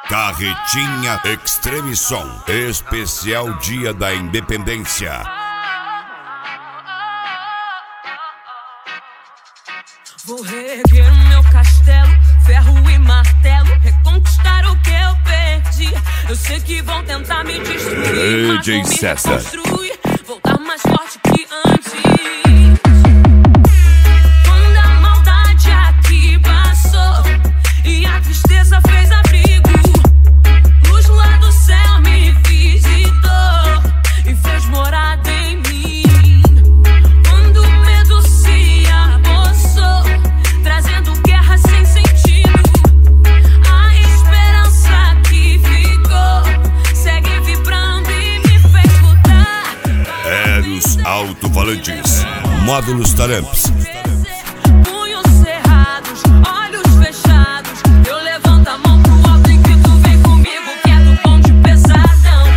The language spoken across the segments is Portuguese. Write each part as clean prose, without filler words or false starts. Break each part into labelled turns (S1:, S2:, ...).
S1: Carretinha Extreme Som, especial Dia da Independência.
S2: Vou reerguer o meu castelo, ferro e martelo, reconquistar o que eu perdi. Eu sei que vão tentar me destruir, mas vou me reconstruir, voltar mais forte que antes. Quando a maldade aqui passou e a tristeza fez abrigo, luz lá do céu me visitou e fez morada em mim. Quando o medo se apossou, trazendo guerra sem sentido, a esperança que ficou segue vibrando e me fez lutar.
S1: Eros Alto-Falantes, Módulos Taramps.
S2: Punhos cerrados, olhos fechados, eu levanto a mão pro alto e grito: vem comigo que é do bonde pesadão.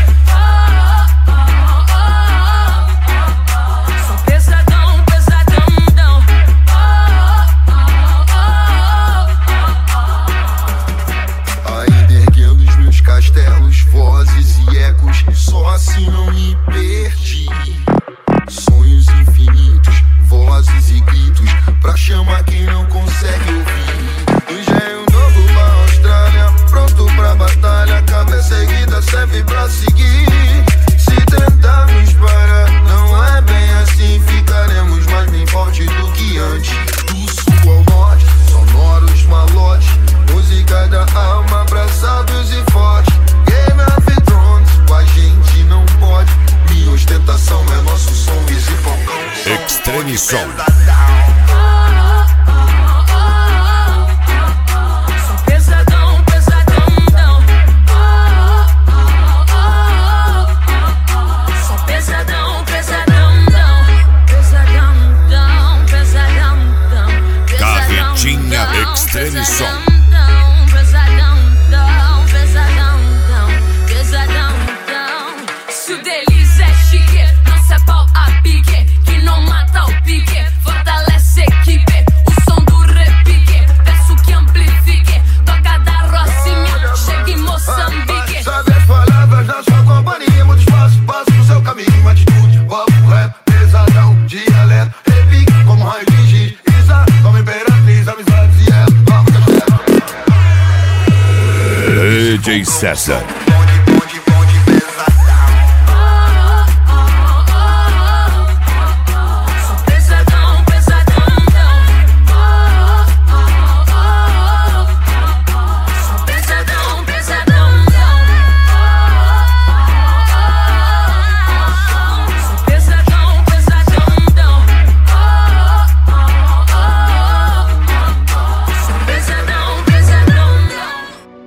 S2: Sou pesadão, pesadão.
S3: Ainda erguendo os meus castelos, vozes e ecos, só assim não me perdi. Sonhos infinitos, vozes e gritos, pra chamar quem não consegue ouvir. Engenho novo pra Austrália, pronto pra batalha, cabeça erguida serve pra seguir. Se tentarmos parar, não é bem assim, ficaremos mais bem forte do que antes. Do sul ao norte, sonoros malotes, música da alma, abraçados e fortes. Game of Thrones, com a gente não pode. Minha ostentação é nosso som, esse falcão.
S1: Extreme Som.
S2: Sou pesadão, pesadão. Sou pesadão, pesadão.
S1: Carretinha Extreme Som.
S2: Se o deles é chique, não é pau a pique, que não mata o pique, fortalece a equipe. O som do repique, peço que amplifique, toca da Rocinha, chega em Moçambique.
S3: Sabe as palavras da sua companhia, muito espaço, passo pro seu caminho, atitude, papo rap, pesadão, dialeto, repique, como raio de giz, Isa, como imperatriz, amizades e ela, vamos castelo.
S1: DJ César.